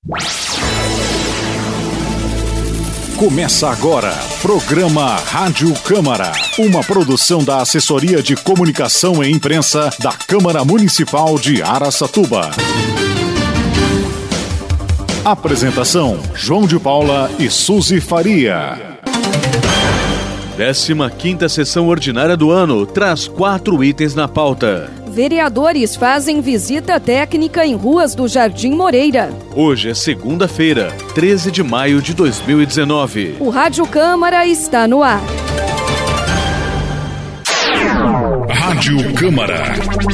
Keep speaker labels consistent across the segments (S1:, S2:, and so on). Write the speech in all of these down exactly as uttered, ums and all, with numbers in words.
S1: Começa agora, programa Rádio Câmara, uma produção da Assessoria de Comunicação e Imprensa da Câmara Municipal de Araçatuba. Apresentação, João de Paula e Suzy Faria.
S2: décima quinta sessão ordinária do ano traz quatro itens na pauta.
S3: Vereadores fazem visita técnica em ruas do Jardim Moreira.
S2: Hoje é segunda-feira, treze de maio de dois mil e dezenove.
S3: O Rádio Câmara está no ar.
S1: Rádio Câmara.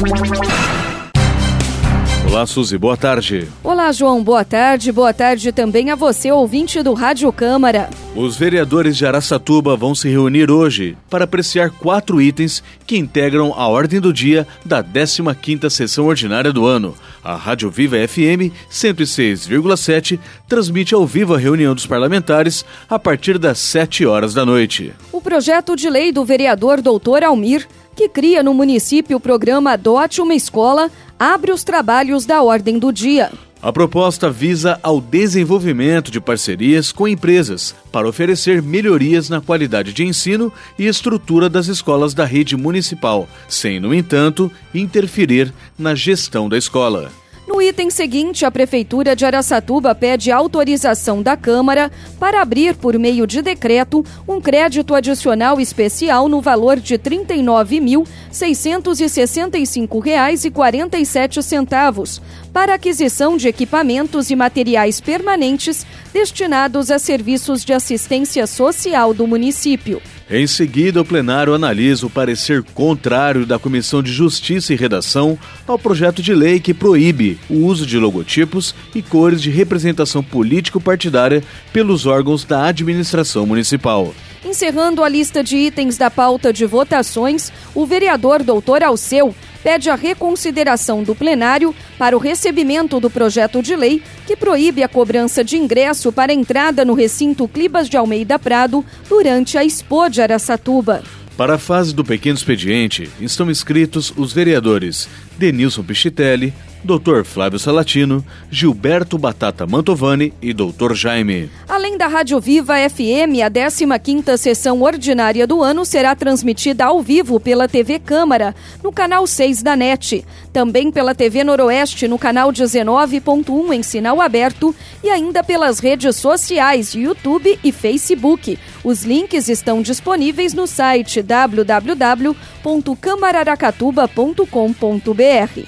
S2: Olá, Suzy, boa tarde.
S3: Olá, João, boa tarde. Boa tarde também a você, ouvinte do Rádio Câmara.
S2: Os vereadores de Araçatuba vão se reunir hoje para apreciar quatro itens que integram a ordem do dia da décima quinta sessão ordinária do ano. A Rádio Viva F M cento e seis vírgula sete transmite ao vivo a reunião dos parlamentares a partir das sete horas da noite.
S3: O projeto de lei do vereador doutor Almir, que cria no município o programa Adote uma Escola, abre os trabalhos da ordem do dia.
S2: A proposta visa ao desenvolvimento de parcerias com empresas para oferecer melhorias na qualidade de ensino e estrutura das escolas da rede municipal, sem, no entanto, interferir na gestão da escola.
S3: No item seguinte, a Prefeitura de Araçatuba pede autorização da Câmara para abrir, por meio de decreto, um crédito adicional especial no valor de trinta e nove mil, seiscentos e sessenta e cinco reais e quarenta e sete centavos para aquisição de equipamentos e materiais permanentes destinados a serviços de assistência social do município.
S2: Em seguida, o plenário analisa o parecer contrário da Comissão de Justiça e Redação ao projeto de lei que proíbe o uso de logotipos e cores de representação político-partidária pelos órgãos da administração municipal.
S3: Encerrando a lista de itens da pauta de votações, o vereador doutor Alceu pede a reconsideração do plenário para o recebimento do projeto de lei que proíbe a cobrança de ingresso para entrada no recinto Clibas de Almeida Prado durante a Expo de Araçatuba.
S2: Para a fase do pequeno expediente, estão inscritos os vereadores Denilson Pichitelli, doutor Flávio Salatino, Gilberto Batata Mantovani e doutor Jaime.
S3: Além da Rádio Viva F M, a décima quinta sessão ordinária do ano será transmitida ao vivo pela T V Câmara, no canal seis da N E T. Também pela T V Noroeste, no canal dezenove ponto um em sinal aberto e ainda pelas redes sociais, YouTube e Facebook. Os links estão disponíveis no site w w w ponto câmara aracatuba ponto com ponto b r.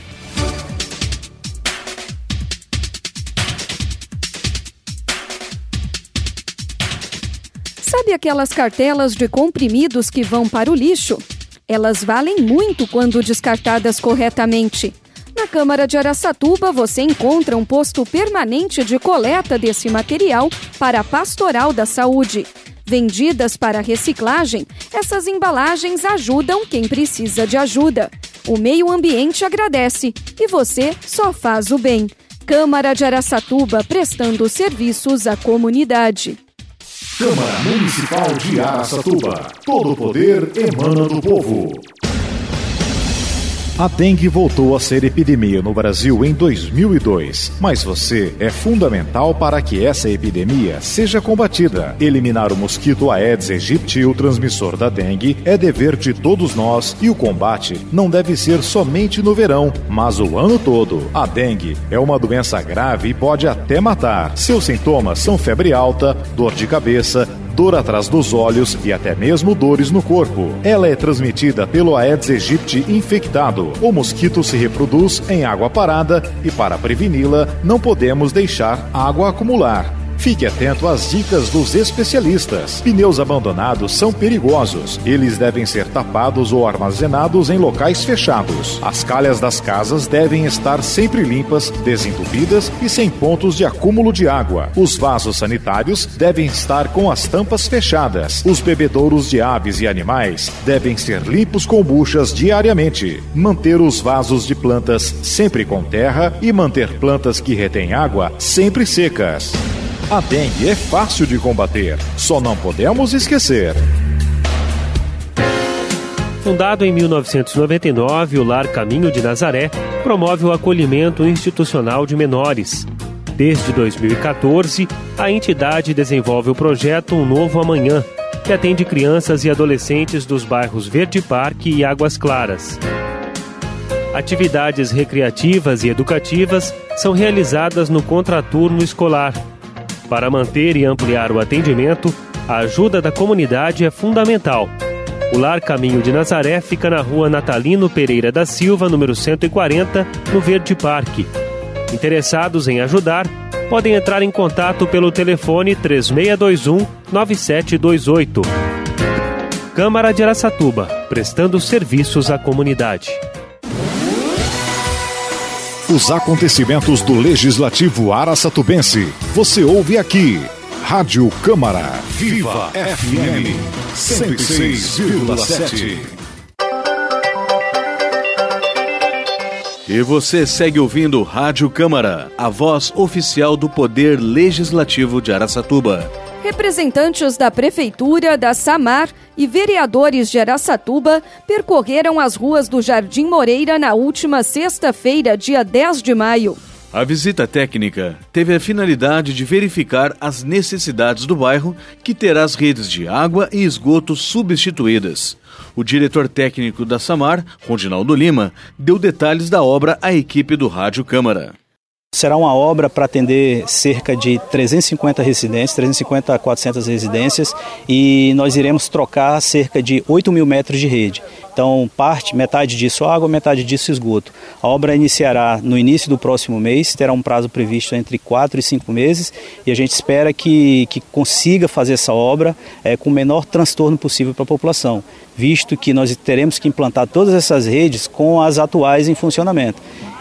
S3: Sabe aquelas cartelas de comprimidos que vão para o lixo? Elas valem muito quando descartadas corretamente. Na Câmara de Araçatuba, você encontra um posto permanente de coleta desse material para a Pastoral da Saúde. Vendidas para reciclagem, essas embalagens ajudam quem precisa de ajuda. O meio ambiente agradece e você só faz o bem. Câmara de Araçatuba, prestando serviços à comunidade.
S1: Câmara Municipal de Araçatuba. Todo o poder emana do povo. A dengue voltou a ser epidemia no Brasil em dois mil e dois, mas você é fundamental para que essa epidemia seja combatida. Eliminar o mosquito Aedes aegypti, o transmissor da dengue, é dever de todos nós e o combate não deve ser somente no verão, mas o ano todo. A dengue é uma doença grave e pode até matar. Seus sintomas são febre alta, dor de cabeça, dor atrás dos olhos e até mesmo dores no corpo. Ela é transmitida pelo Aedes aegypti infectado. O mosquito se reproduz em água parada e, para preveni-la, não podemos deixar água acumular. Fique atento às dicas dos especialistas. Pneus abandonados são perigosos. Eles devem ser tapados ou armazenados em locais fechados. As calhas das casas devem estar sempre limpas, desentupidas e sem pontos de acúmulo de água. Os vasos sanitários devem estar com as tampas fechadas. Os bebedouros de aves e animais devem ser limpos com buchas diariamente. Manter os vasos de plantas sempre com terra e manter plantas que retêm água sempre secas. A dengue é fácil de combater, só não podemos esquecer.
S4: Fundado em mil novecentos e noventa e nove, o Lar Caminho de Nazaré promove o acolhimento institucional de menores. Desde dois mil e quatorze, a entidade desenvolve o projeto Um Novo Amanhã, que atende crianças e adolescentes dos bairros Verde Parque e Águas Claras. Atividades recreativas e educativas são realizadas no contraturno escolar. Para manter e ampliar o atendimento, a ajuda da comunidade é fundamental. O Lar Caminho de Nazaré fica na rua Natalino Pereira da Silva, número cento e quarenta, no Verde Parque. Interessados em ajudar, podem entrar em contato pelo telefone três seis dois um, nove sete dois oito. Câmara de Araçatuba, prestando serviços à comunidade.
S1: Os acontecimentos do Legislativo Araçatubense. Você ouve aqui. Rádio Câmara. Viva F M cento e seis vírgula sete.
S2: E você segue ouvindo Rádio Câmara, a voz oficial do Poder Legislativo de Araçatuba.
S3: Representantes da Prefeitura, da Samar e vereadores de Araçatuba percorreram as ruas do Jardim Moreira na última sexta-feira, dia dez de maio.
S2: A visita técnica teve a finalidade de verificar as necessidades do bairro, que terá as redes de água e esgoto substituídas. O diretor técnico da Samar, Rondinaldo Lima, deu detalhes da obra à equipe do Rádio Câmara.
S5: Será uma obra para atender cerca de trezentas e cinquenta residências, trezentas e cinquenta a quatrocentas residências, e nós iremos trocar cerca de oito mil metros de rede. Então, parte, metade disso água, metade disso esgoto. A obra iniciará no início do próximo mês, terá um prazo previsto entre quatro e cinco meses, e a gente espera que, que consiga fazer essa obra é, com o menor transtorno possível para a população, visto que nós teremos que implantar todas essas redes com as atuais em funcionamento.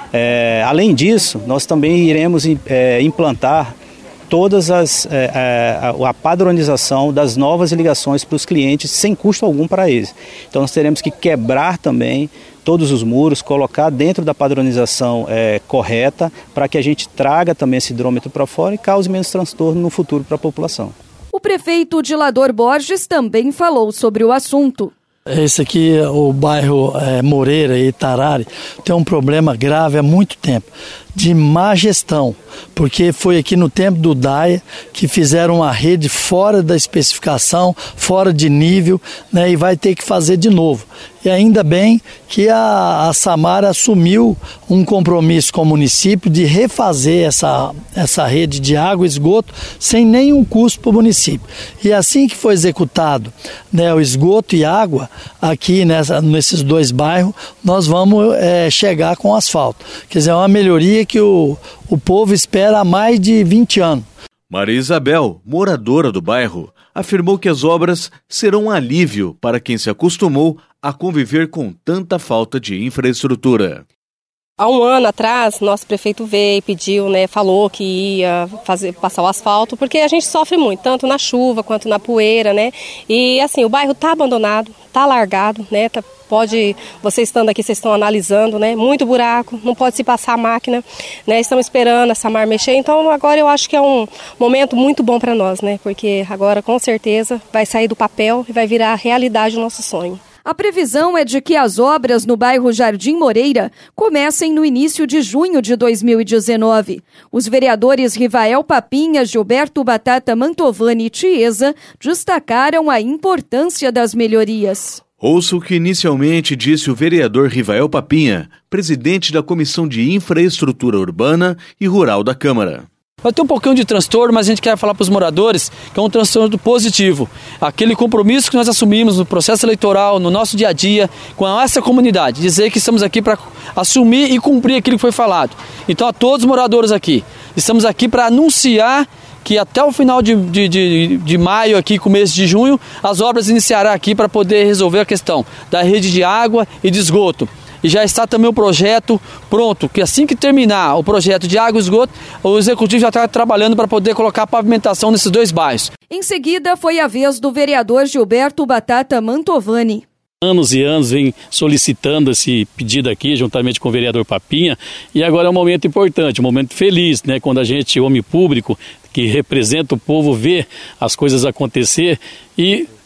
S5: É, além disso, nós também iremos é, implantar todas as é, a, a padronização das novas ligações para os clientes sem custo algum para eles. Então nós teremos que quebrar também todos os muros, colocar dentro da padronização é, correta para que a gente traga também esse hidrômetro para fora e cause menos transtorno no futuro para a população.
S3: O prefeito Dilador Borges também falou sobre o assunto.
S6: Esse aqui, o bairro é, Moreira e Itarari, tem um problema grave há muito tempo, de má gestão, porque foi aqui no tempo do D A I A que fizeram uma rede fora da especificação, fora de nível, né, e vai ter que fazer de novo. E ainda bem que a, a Samar assumiu um compromisso com o município de refazer essa, essa rede de água e esgoto sem nenhum custo para o município. E assim que foi executado, né, o esgoto e água aqui nessa, nesses dois bairros, nós vamos é, chegar com asfalto. Quer dizer, é uma melhoria que o, o povo espera há mais de vinte anos.
S2: Maria Isabel, moradora do bairro, afirmou que as obras serão um alívio para quem se acostumou a conviver com tanta falta de infraestrutura.
S7: Há um ano atrás, nosso prefeito veio e pediu, né, falou que ia fazer, passar o asfalto, porque a gente sofre muito, tanto na chuva quanto na poeira, né? E assim, o bairro está abandonado, está largado, né? Tá, pode, vocês estando aqui, vocês estão analisando, né? Muito buraco, não pode se passar a máquina, né? Estamos esperando a Samar mexer, então agora eu acho que é um momento muito bom para nós, né? Porque agora com certeza vai sair do papel e vai virar realidade o nosso sonho.
S3: A previsão é de que as obras no bairro Jardim Moreira comecem no início de junho de dois mil e dezenove. Os vereadores Rivael Papinha, Gilberto Batata Mantovani e Tiesa destacaram a importância das melhorias.
S2: Ouça o que inicialmente disse o vereador Rivael Papinha, presidente da Comissão de Infraestrutura Urbana e Rural da Câmara.
S8: Vai ter um pouquinho de transtorno, mas a gente quer falar para os moradores que é um transtorno positivo. Aquele compromisso que nós assumimos no processo eleitoral, no nosso dia a dia, com a nossa comunidade. Dizer que estamos aqui para assumir e cumprir aquilo que foi falado. Então, a todos os moradores aqui, estamos aqui para anunciar que até o final de, de, de, de maio, aqui, começo de junho, as obras iniciarão aqui para poder resolver a questão da rede de água e de esgoto. E já está também o projeto pronto, que assim que terminar o projeto de água e esgoto, o executivo já está trabalhando para poder colocar pavimentação nesses dois bairros.
S3: Em seguida, foi a vez do vereador Gilberto Batata Mantovani.
S9: Anos e anos vem solicitando esse pedido aqui, juntamente com o vereador Papinha, e agora é um momento importante, um momento feliz, né? Quando a gente, homem público, que representa o povo, vê as coisas acontecer e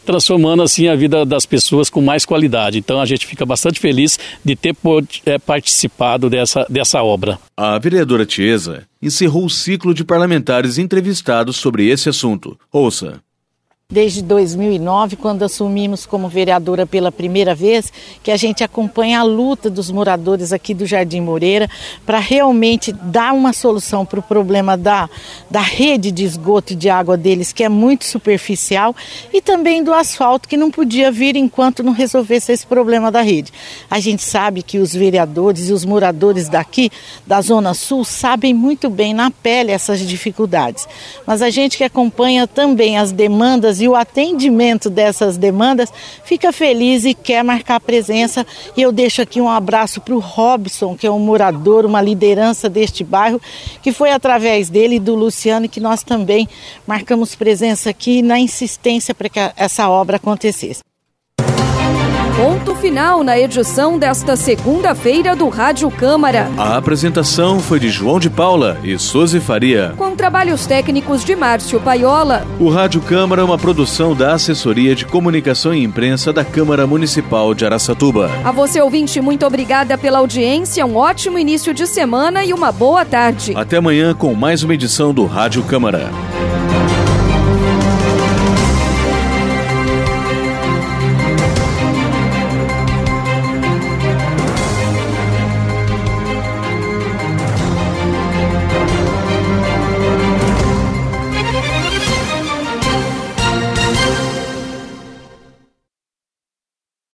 S9: transformando assim a vida das pessoas com mais qualidade. Então a gente fica bastante feliz de ter é, participado dessa, dessa obra.
S2: A vereadora Tiesa encerrou o ciclo de parlamentares entrevistados sobre esse assunto. Ouça.
S10: Desde dois mil e nove, quando assumimos como vereadora pela primeira vez, que a gente acompanha a luta dos moradores aqui do Jardim Moreira para realmente dar uma solução para o problema da, da rede de esgoto e de água deles, que é muito superficial, e também do asfalto, que não podia vir enquanto não resolvesse esse problema da rede. A gente sabe que os vereadores e os moradores daqui, da Zona Sul, sabem muito bem na pele essas dificuldades. Mas a gente que acompanha também as demandas e o atendimento dessas demandas, fica feliz e quer marcar presença. E eu deixo aqui um abraço para o Robson, que é um morador, uma liderança deste bairro, que foi através dele e do Luciano que nós também marcamos presença aqui na insistência para que essa obra acontecesse.
S3: Ponto final na edição desta segunda-feira do Rádio Câmara.
S2: A apresentação foi de João de Paula e Suzy Faria,
S3: com trabalhos técnicos de Márcio Paiola.
S2: O Rádio Câmara é uma produção da Assessoria de Comunicação e Imprensa da Câmara Municipal de Araçatuba.
S3: A você, ouvinte, muito obrigada pela audiência, um ótimo início de semana e uma boa tarde.
S2: Até amanhã com mais uma edição do Rádio Câmara.